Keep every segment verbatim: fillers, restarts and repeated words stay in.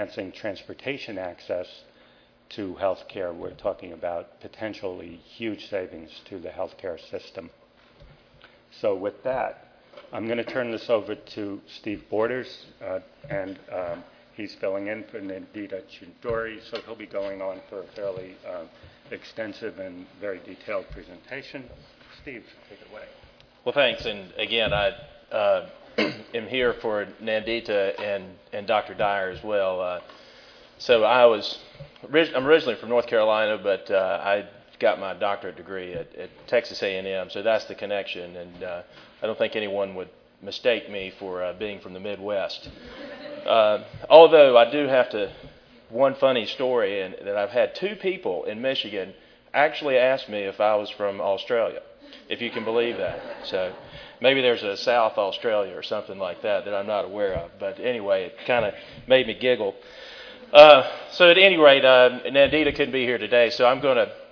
enhancing transportation access to healthcare, we're talking about potentially huge savings to the healthcare system. So with that, I'm going to turn this over to Steve Borders, uh, and um, he's filling in for Nandita Chuduri, so he'll be going on for a fairly uh, extensive and very detailed presentation. Steve, take it away. Well, thanks. And again, I uh, am here for Nandita and, and Doctor Dyer as well. Uh, so I was, I'm originally from North Carolina, but uh, I got my doctorate degree at, at Texas A and M, so that's the connection. And uh, I don't think anyone would mistake me for uh, being from the Midwest. Uh, although I do have to, one funny story, and that I've had two people in Michigan actually ask me if I was from Australia, if you can believe that. So maybe there's a South Australia or something like that that I'm not aware of. But anyway, it kind of made me giggle. Uh, so at any rate, uh, Nandita couldn't be here today, so I'm going to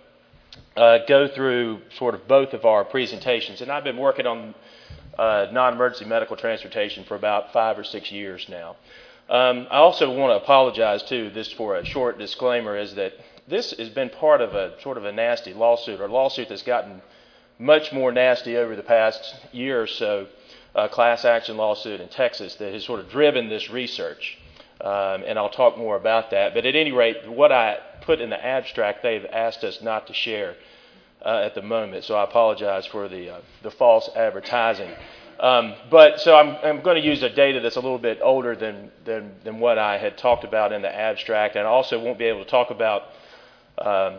uh, go through sort of both of our presentations. And I've been working on uh, non-emergency medical transportation for about five or six years now. Um, I also want to apologize, too, this for a short disclaimer, is that this has been part of a sort of a nasty lawsuit, or a lawsuit that's gotten much more nasty over the past year or so, a class action lawsuit in Texas that has sort of driven this research. Um, and I'll talk more about that. But at any rate, what I put in the abstract, they've asked us not to share uh, at the moment. So I apologize for the uh, the false advertising. Um, but so I'm, I'm going to use a data that's a little bit older than, than than what I had talked about in the abstract, and I also won't be able to talk about um,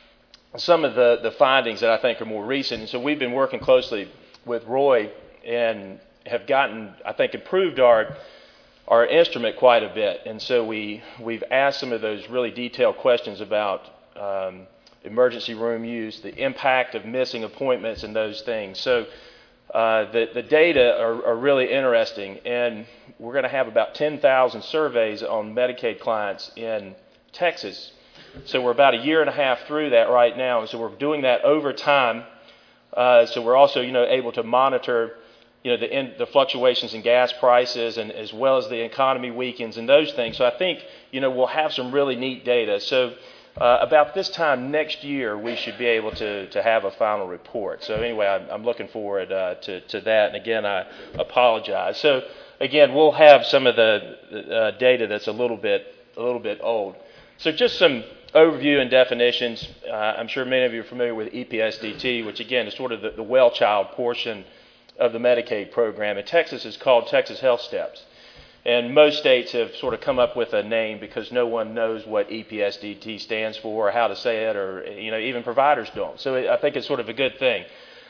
some of the, the findings that I think are more recent. And so we've been working closely with Roy and have gotten, I think, improved our our instrument quite a bit. And so we, we've asked some of those really detailed questions about um, emergency room use, the impact of missing appointments and those things. So uh, the, the data are, are really interesting. And we're going to have about ten thousand surveys on Medicaid clients in Texas. So we're about a year and a half through that right now. And so we're doing that over time. Uh, so we're also, you know, able to monitor you know, the, in, the fluctuations in gas prices, and as well as the economy weakens and those things. So I think, you know, we'll have some really neat data. So uh, about this time next year, we should be able to, to have a final report. So anyway, I'm, I'm looking forward uh, to, to that. And again, I apologize. So again, we'll have some of the uh, data that's a little bit, a little bit old. So just some overview and definitions. Uh, I'm sure many of you are familiar with E P S D T, which again is sort of the, the well child portion of the Medicaid program. In Texas, it's called Texas Health Steps. And most states have sort of come up with a name because no one knows what E P S D T stands for or how to say it, or, you know, even providers don't. So it, I think it's sort of a good thing.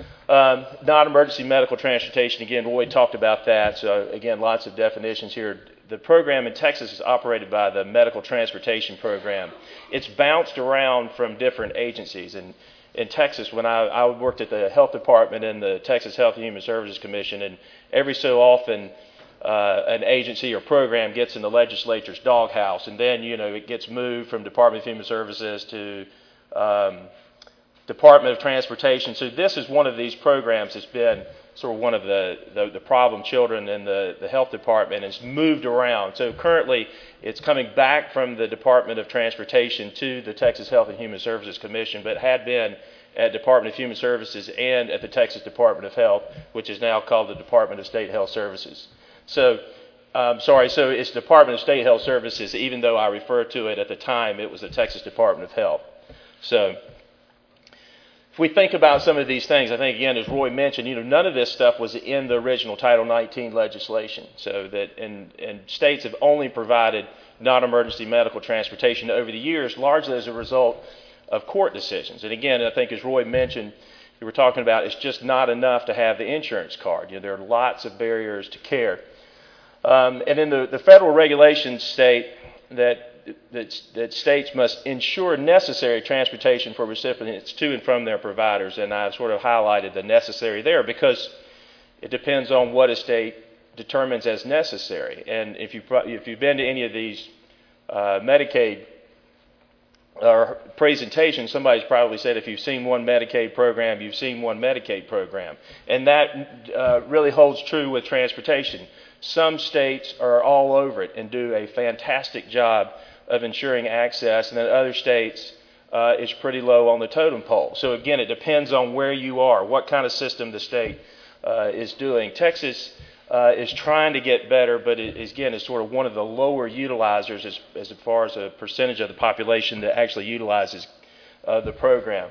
Um, non-emergency medical transportation, again, Roy talked about that. So again, lots of definitions here. The program in Texas is operated by the Medical Transportation Program. It's bounced around from different agencies. And in Texas, when I, I worked at the health department in the Texas Health and Human Services Commission, and every so often uh, an agency or program gets in the legislature's doghouse, and then, you know, it gets moved from Department of Human Services to um, Department of Transportation. So this is one of these programs that's been sort of one of the, the, the problem children in the, the health department, and it's moved around. So currently it's coming back from the Department of Transportation to the Texas Health and Human Services Commission, but had been at Department of Human Services and at the Texas Department of Health, which is now called the Department of State Health Services. So, um, sorry, so it's Department of State Health Services, even though I referred to it at the time, it was the Texas Department of Health. So if we think about some of these things, I think, again, as Roy mentioned, you know, none of this stuff was in the original Title nineteen legislation. So that, and, and states have only provided non-emergency medical transportation over the years, largely as a result of court decisions. And again, I think as Roy mentioned, we were talking about, it's just not enough to have the insurance card. You know, there are lots of barriers to care. Um, and then the, the federal regulations state that That, that states must ensure necessary transportation for recipients to and from their providers, and I've sort of highlighted the necessary there because it depends on what a state determines as necessary. And if, you, if you've been to any of these uh, Medicaid or presentations, somebody's probably said if you've seen one Medicaid program, you've seen one Medicaid program. And that uh, really holds true with transportation. Some states are all over it and do a fantastic job of ensuring access, and then other states uh, is pretty low on the totem pole. So again, it depends on where you are, what kind of system the state uh, is doing. Texas uh, is trying to get better, but it is, again, is sort of one of the lower utilizers as, as far as a percentage of the population that actually utilizes uh, the program.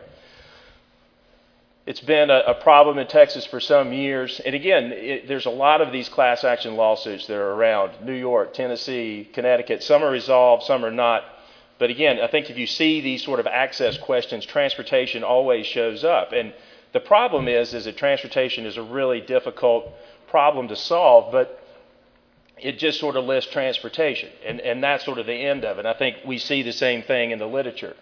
It's been a, a problem in Texas for some years. And again, it, there's a lot of these class action lawsuits that are around. New York, Tennessee, Connecticut. Some are resolved, some are not. But again, I think if you see these sort of access questions, transportation always shows up. And the problem is, is that transportation is a really difficult problem to solve, but it just sort of lists transportation. And, and that's sort of the end of it. And I think we see the same thing in the literature.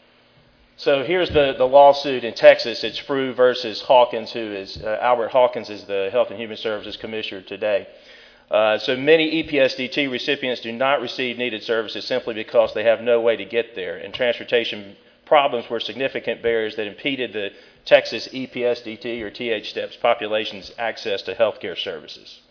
So here's the, the lawsuit in Texas. It's Frew versus Hawkins, who is, uh, Albert Hawkins is the Health and Human Services Commissioner today. Uh, so many E P S D T recipients do not receive needed services simply because they have no way to get there. And transportation problems were significant barriers that impeded the Texas E P S D T or T H STEPS population's access to health care services.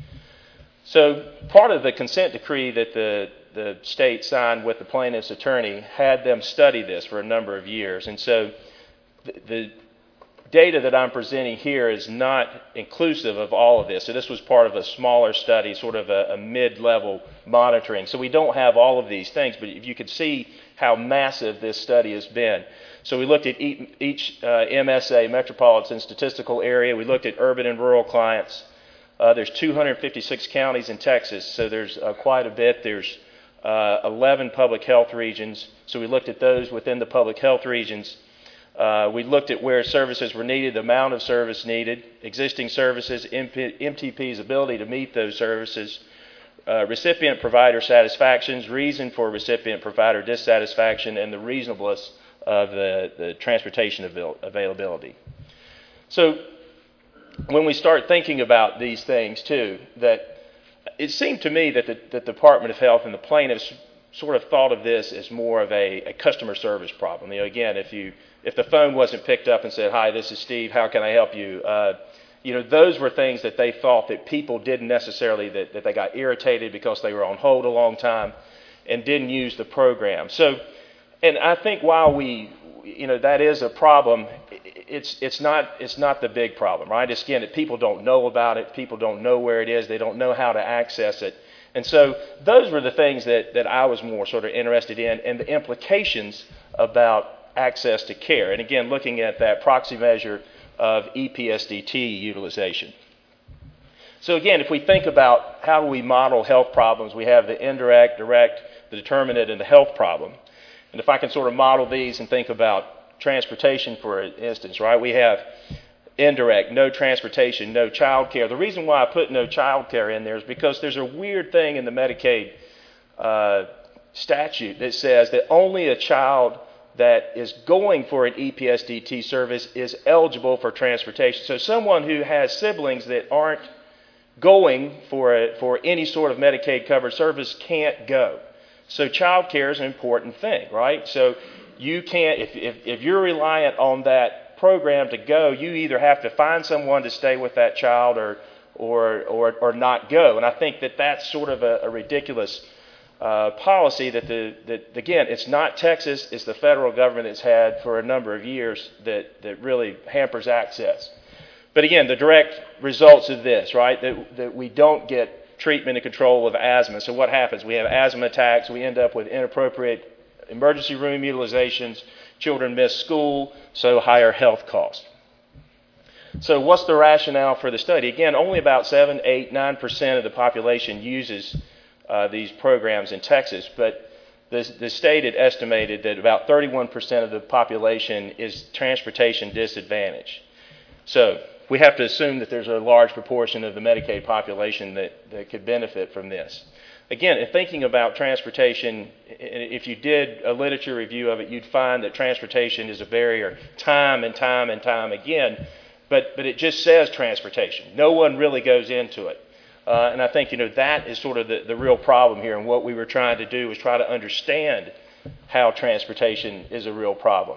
So part of the consent decree that the the state signed with the plaintiff's attorney had them study this for a number of years. And so the, the data that I'm presenting here is not inclusive of all of this. So this was part of a smaller study, sort of a, a mid-level monitoring. So we don't have all of these things, but if you could see how massive this study has been. So we looked at each uh, M S A, Metropolitan Statistical Area. We looked at urban and rural clients. Uh, there's two hundred fifty-six counties in Texas, so there's uh, quite a bit. There's uh, eleven public health regions, so we looked at those within the public health regions. Uh, we looked at where services were needed, the amount of service needed, existing services, M T P's ability to meet those services, uh, recipient provider satisfactions, reason for recipient provider dissatisfaction, and the reasonableness of the, the transportation avail- availability. So when we start thinking about these things too, that it seemed to me that the, the Department of Health and the plaintiffs sort of thought of this as more of a, a customer service problem. You know, again, if you if the phone wasn't picked up and said, "Hi, this is Steve. How can I help you?" Uh, you know, those were things that they thought that people didn't necessarily that, that they got irritated because they were on hold a long time and didn't use the program. So, and I think while we, you know, that is a problem, it's it's not it's not the big problem, right? It's again that people don't know about it, people don't know where it is, they don't know how to access it. And so those were the things that, that I was more sort of interested in, and the implications about access to care. And again, looking at that proxy measure of E P S D T utilization. So again, if we think about how do we model health problems, we have the indirect, direct, the determinate, and the health problem. And if I can sort of model these and think about transportation, for instance, right, we have indirect, no transportation, no child care. The reason why I put no child care in there is because there's a weird thing in the Medicaid uh, statute that says that only a child that is going for an E P S D T service is eligible for transportation. So someone who has siblings that aren't going for a, for any sort of Medicaid covered service can't go. So child care is an important thing, right? So you can't, if, if, if you're reliant on that program to go, you either have to find someone to stay with that child or or or, or not go. And I think that that's sort of a, a ridiculous uh, policy that the that again, it's not Texas, it's the federal government that's had for a number of years that that really hampers access. But again, the direct results of this, right, that that we don't get treatment and control of asthma. So what happens? We have asthma attacks. We end up with inappropriate emergency room utilizations. Children miss school, so higher health costs. So what's the rationale for the study? Again, only about seven, eight, nine percent of the population uses uh, these programs in Texas, but the, the state had estimated that about thirty-one percent of the population is transportation disadvantaged. So we have to assume that there's a large proportion of the Medicaid population that, that could benefit from this. Again, in thinking about transportation, if you did a literature review of it, you'd find that transportation is a barrier time and time and time again, but, but it just says transportation. No one really goes into it. Uh, and I think, you know, that is sort of the, the real problem here, and what we were trying to do was try to understand how transportation is a real problem.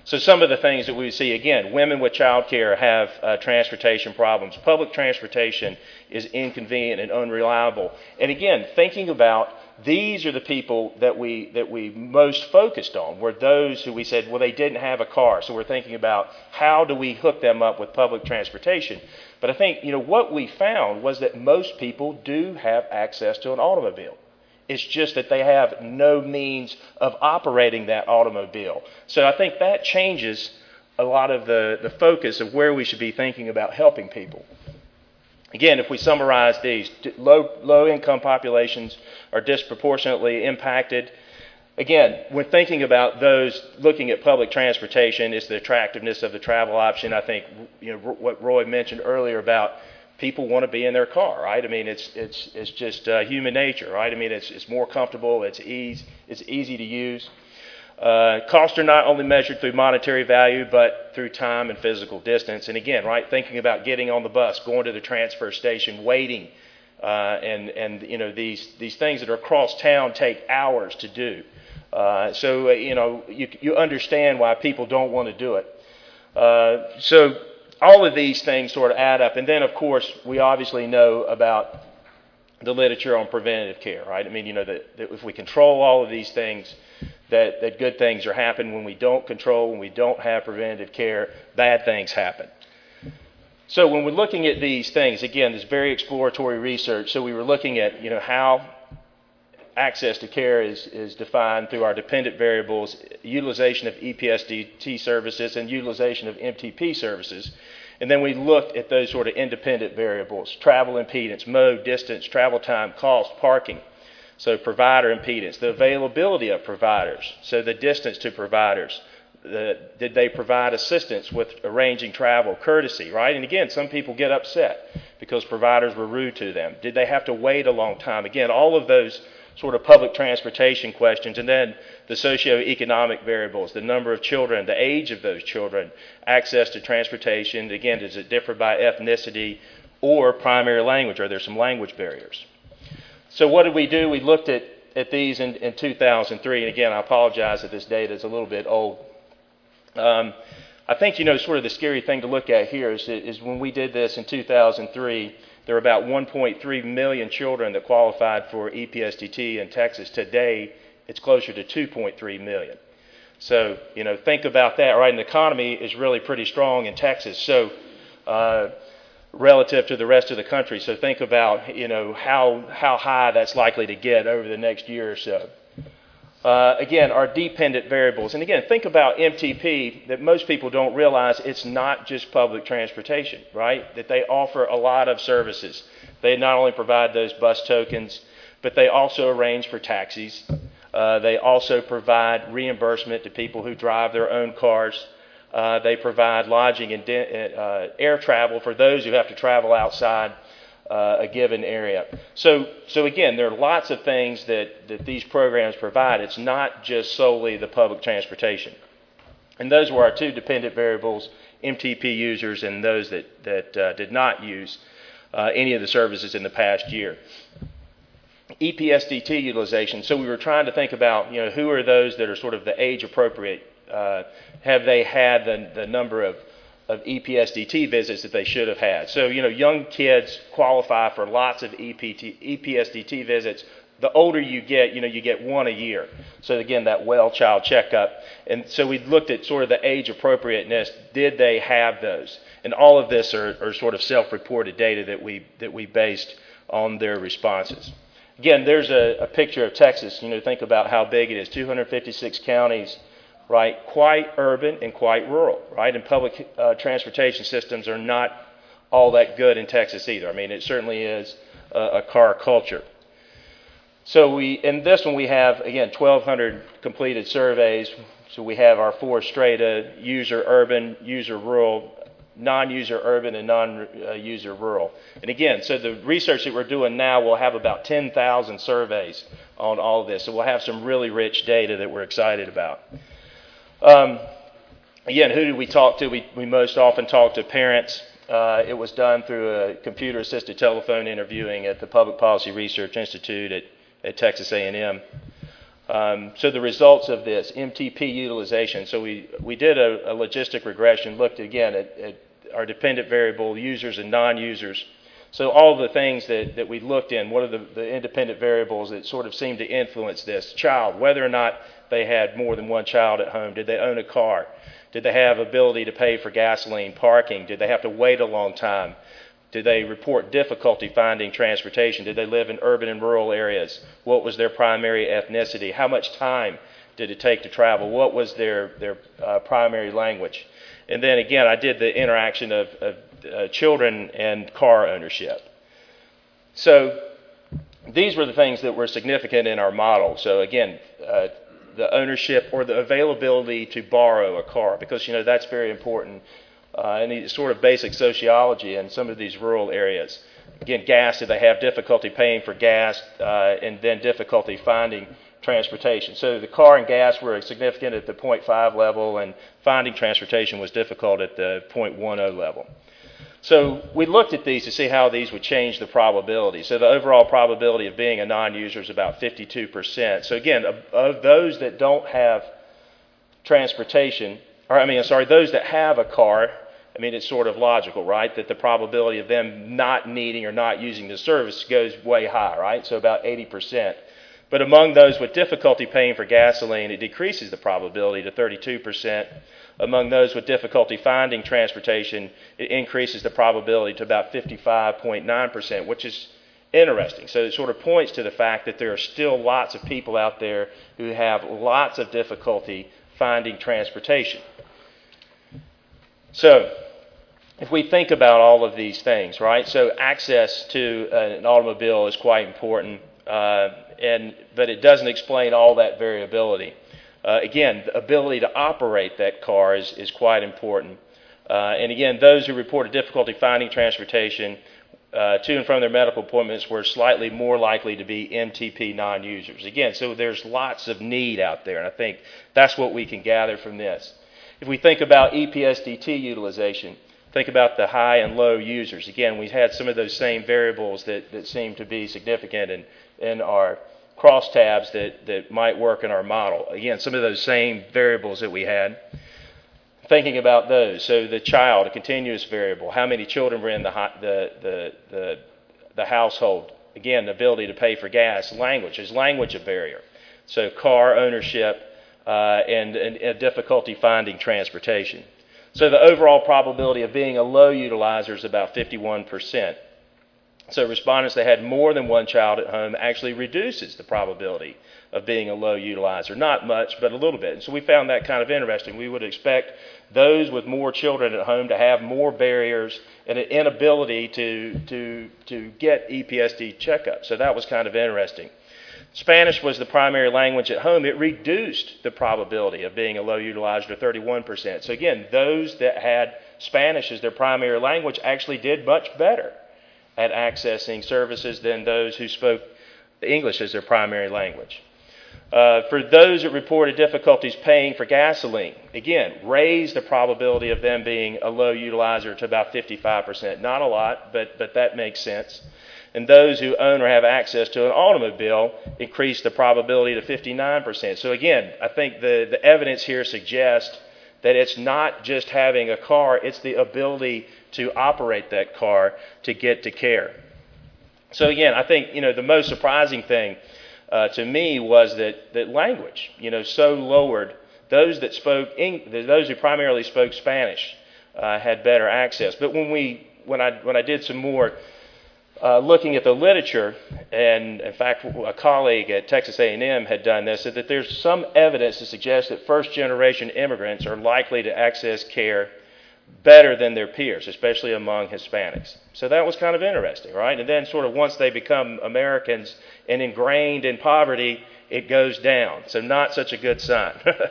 So some of the things that we see, again, women with child care have uh, transportation problems. Public transportation is inconvenient and unreliable. And again, thinking about these are the people that we that we most focused on, were those who we said, well, they didn't have a car. So we're thinking about how do we hook them up with public transportation. But I think, you know, what we found was that most people do have access to an automobile. It's just that they have no means of operating that automobile. So I think that changes a lot of the, the focus of where we should be thinking about helping people. Again, if we summarize these, low, low income populations are disproportionately impacted. Again, when thinking about those looking at public transportation, it's the attractiveness of the travel option. I think, you know, what Roy mentioned earlier about people want to be in their car, right? I mean, it's it's it's just uh, human nature, right? I mean, it's it's more comfortable, it's easy, it's easy to use. Uh, costs are not only measured through monetary value, but through time and physical distance. And again, right, thinking about getting on the bus, going to the transfer station, waiting, uh, and and you know these these things that are across town take hours to do. Uh, so uh, you know you you understand why people don't want to do it. Uh, so. All of these things sort of add up. And then, of course, we obviously know about the literature on preventative care, right? I mean, you know, that, that if we control all of these things, that, that good things are happening. When we don't control, when we don't have preventative care, bad things happen. So when we're looking at these things, again, this very exploratory research, so we were looking at, you know, how access to care is, is defined through our dependent variables, utilization of E P S D T services, and utilization of M T P services. And then we looked at those sort of independent variables, travel impedance, mode, distance, travel time, cost, parking. So provider impedance, the availability of providers, so the distance to providers. The, did they provide assistance with arranging travel, courtesy, right? And again, some people get upset because providers were rude to them. Did they have to wait a long time? Again, all of those sort of public transportation questions, and then the socioeconomic variables, the number of children, the age of those children, access to transportation. Again, does it differ by ethnicity or primary language? Are there some language barriers? So what did we do? We looked at, at these in, in two thousand three, and again, I apologize that this data is a little bit old. Um, I think, you know, sort of the scary thing to look at here is, is when we did this in two thousand three, there were about one point three million children that qualified for E P S D T in Texas. Today, it's closer to two point three million. So, you know, think about that, right? And the economy is really pretty strong in Texas, so uh, relative to the rest of the country. So think about, you know, how how high that's likely to get over the next year or so. Uh, again, our dependent variables. And again, think about M T P, that most people don't realize it's not just public transportation, right? That they offer a lot of services. They not only provide those bus tokens, but they also arrange for taxis. Uh, they also provide reimbursement to people who drive their own cars. Uh, they provide lodging and de- uh, air travel for those who have to travel outside Uh, a given area. So, so again, there are lots of things that, that these programs provide. It's not just solely the public transportation. And those were our two dependent variables, M T P users and those that, that uh, did not use uh, any of the services in the past year. E P S D T utilization. So we were trying to think about, you know, who are those that are sort of the age appropriate? Uh, have they had the, the number of of E P S D T visits that they should have had. So, you know, young kids qualify for lots of E P S D T visits. The older you get, you know, you get one a year. So again, that well child checkup. And so we looked at sort of the age appropriateness. Did they have those? And all of this are, are sort of self-reported data that we that we based on their responses. Again, there's a, a picture of Texas. You know, think about how big it is. two hundred fifty-six counties. Right, quite urban and quite rural, right? And public uh, transportation systems are not all that good in Texas either. I mean, it certainly is a, a car culture. So we, in this one, we have, again, twelve hundred completed surveys. So we have our four strata, user urban, user rural, non-user urban, and non-user rural. And again, so the research that we're doing now will have about ten thousand surveys on all of this. So we'll have some really rich data that we're excited about. Um, again, who did we talk to? We, we most often talk to parents. Uh, it was done through a computer-assisted telephone interviewing at the Public Policy Research Institute at, at Texas A and M. Um, so the results of this, M T P utilization. So we, we did a, a logistic regression, looked again at, at our dependent variable users and non-users. So all the things that, that we looked in, what are the, the independent variables that sort of seem to influence this? Child, whether or not they had more than one child at home. Did they own a car? Did they have ability to pay for gasoline, parking? Did they have to wait a long time? Did they report difficulty finding transportation? Did they live in urban and rural areas? What was their primary ethnicity? How much time did it take to travel? What was their, their uh, primary language? And then again, I did the interaction of, of uh, children and car ownership. So these were the things that were significant in our model. So again, uh, the ownership or the availability to borrow a car, because, you know, that's very important. Uh, and the sort of basic sociology in some of these rural areas. Again, gas, did they have difficulty paying for gas, uh, and then difficulty finding transportation? So the car and gas were significant at the zero point five level, and finding transportation was difficult at the zero point one zero level. So we looked at these to see how these would change the probability. So the overall probability of being a non-user is about fifty-two percent. So again, of, of those that don't have transportation, or I mean, sorry, those that have a car, I mean, it's sort of logical, right, that the probability of them not needing or not using the service goes way high, right? So about eighty percent. But among those with difficulty paying for gasoline, it decreases the probability to thirty-two percent. Among those with difficulty finding transportation, it increases the probability to about fifty-five point nine percent, which is interesting. So it sort of points to the fact that there are still lots of people out there who have lots of difficulty finding transportation. So if we think about all of these things, right? So access to an automobile is quite important, uh, and but it doesn't explain all that variability. Uh, again, the ability to operate that car is, is quite important. Uh, and again, those who reported difficulty finding transportation uh, to and from their medical appointments were slightly more likely to be M T P non-users. Again, so there's lots of need out there, and I think that's what we can gather from this. If we think about E P S D T utilization, think about the high and low users. Again, we had some of those same variables that, that seem to be significant in, in our crosstabs that, that might work in our model. Again, some of those same variables that we had. Thinking about those, so the child, a continuous variable, how many children were in the, the, the, the, the household. Again, the ability to pay for gas. Language, is language a barrier? So car ownership, Uh, and, and, and difficulty finding transportation. So the overall probability of being a low utilizer is about fifty-one percent. So respondents that had more than one child at home actually reduces the probability of being a low utilizer. Not much, but a little bit. And so we found that kind of interesting. We would expect those with more children at home to have more barriers and an inability to, to, to get E P S D checkups. So that was kind of interesting. Spanish was the primary language at home. It reduced the probability of being a low utilizer to thirty-one percent. So again, those that had Spanish as their primary language actually did much better at accessing services than those who spoke English as their primary language. Uh, for those that reported difficulties paying for gasoline, again, raised the probability of them being a low utilizer to about fifty-five percent. Not a lot, but, but that makes sense. And those who own or have access to an automobile increased the probability to fifty-nine percent. So again, I think the, the evidence here suggests that it's not just having a car, it's the ability to operate that car to get to care. So again, I think, you know, the most surprising thing uh, to me was that, that language, you know, so lowered. Those that spoke, Eng- those who primarily spoke Spanish uh, had better access. But when we, when I, when I did some more Uh, looking at the literature, and in fact a colleague at Texas A and M had done this, that there's some evidence to suggest that first-generation immigrants are likely to access care better than their peers, especially among Hispanics. So that was kind of interesting, right? And then sort of once they become Americans and ingrained in poverty, it goes down. So not such a good sign.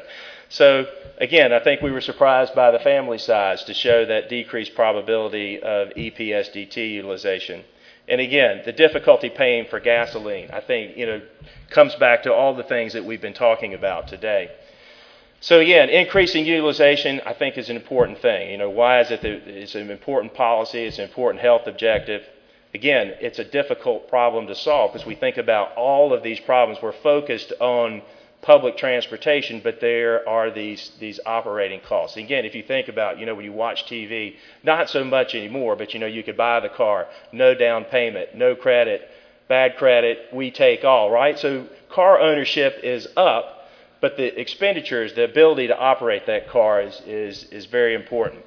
So again, I think we were surprised by the family size to show that decreased probability of E P S D T utilization. And again, the difficulty paying for gasoline, I think, you know, comes back to all the things that we've been talking about today. So again, increasing utilization, I think, is an important thing. You know, why is it that it's an important policy, it's an important health objective? Again, it's a difficult problem to solve because we think about all of these problems. We're focused on public transportation, but there are these these operating costs. Again, if you think about, you know, when you watch T V, not so much anymore, but, you know, you could buy the car, no down payment, no credit, bad credit, we take all, right? So car ownership is up, but the expenditures, the ability to operate that car is is, is very important.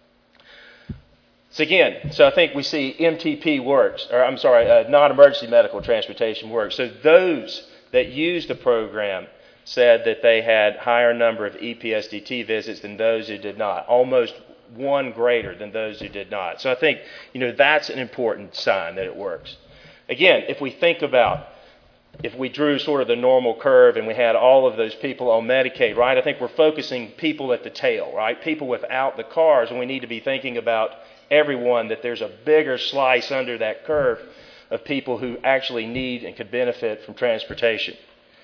So again, so I think we see M T P works, or I'm sorry, uh, non-emergency medical transportation works. So those that used the program said that they had higher number of E P S D T visits than those who did not, almost one greater than those who did not. So I think, you know, that's an important sign that it works. Again, if we think about, if we drew sort of the normal curve and we had all of those people on Medicaid, right, I think we're focusing people at the tail, right, people without the cars, and we need to be thinking about everyone, that there's a bigger slice under that curve of people who actually need and could benefit from transportation.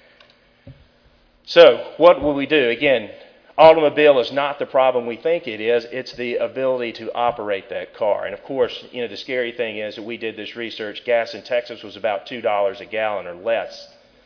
So what will we do? Again, automobile is not the problem we think it is. It's the ability to operate that car. And of course, you know, the scary thing is that we did this research. Gas in Texas was about two dollars a gallon or less.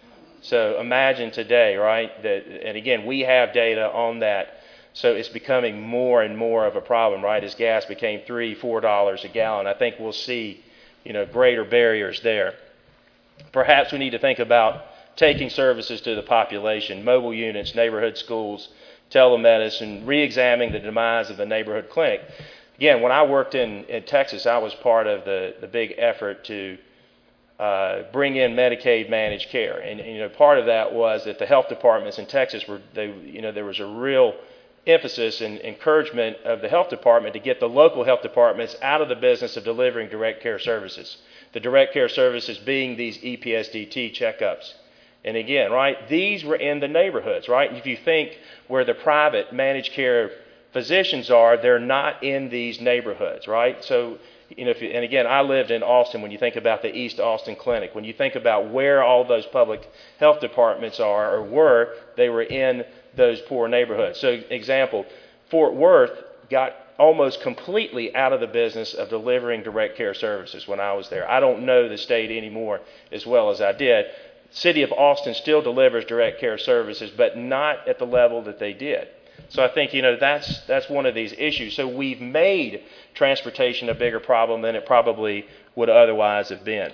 So imagine today, right? That, and again, we have data on that. So it's becoming more and more of a problem, right? As gas became three, four dollars a gallon, I think we'll see, you know, greater barriers there. Perhaps we need to think about taking services to the population, mobile units, neighborhood schools, telemedicine, re-examining the demise of the neighborhood clinic. Again, when I worked in, in Texas, I was part of the, the big effort to uh, bring in Medicaid managed care. And, and, you know, part of that was that the health departments in Texas were, they, you know, there was a real emphasis and encouragement of the health department to get the local health departments out of the business of delivering direct care services. The direct care services being these E P S D T checkups. And again, right, these were in the neighborhoods, right? If you think where the private managed care physicians are, they're not in these neighborhoods, right? So, you know, if you, and again, I lived in Austin. When you think about the East Austin Clinic, when you think about where all those public health departments are or were, they were in those poor neighborhoods. So, example, Fort Worth got almost completely out of the business of delivering direct care services when I was there. I don't know the state anymore as well as I did. City of Austin still delivers direct care services, but not at the level that they did. So I think, you know, that's that's one of these issues. So we've made transportation a bigger problem than it probably would otherwise have been.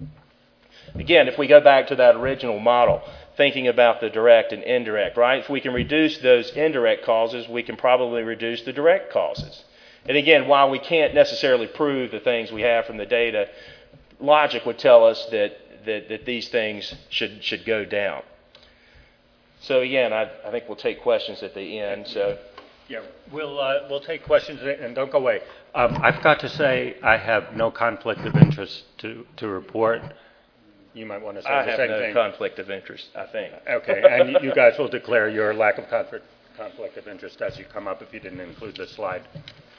Again, if we go back to that original model, thinking about the direct and indirect, right? If we can reduce those indirect causes, we can probably reduce the direct causes. And again, while we can't necessarily prove the things we have from the data, logic would tell us that That, that these things should should go down. So again, I, I think we'll take questions at the end. So yeah, we'll uh, we'll take questions and don't go away. Um, I forgot to say I have no conflict of interest to, to report. You might want to say I the have same no thing. conflict of interest, I think. Okay, and you, you guys will declare your lack of conflict conflict of interest as you come up if you didn't include this slide.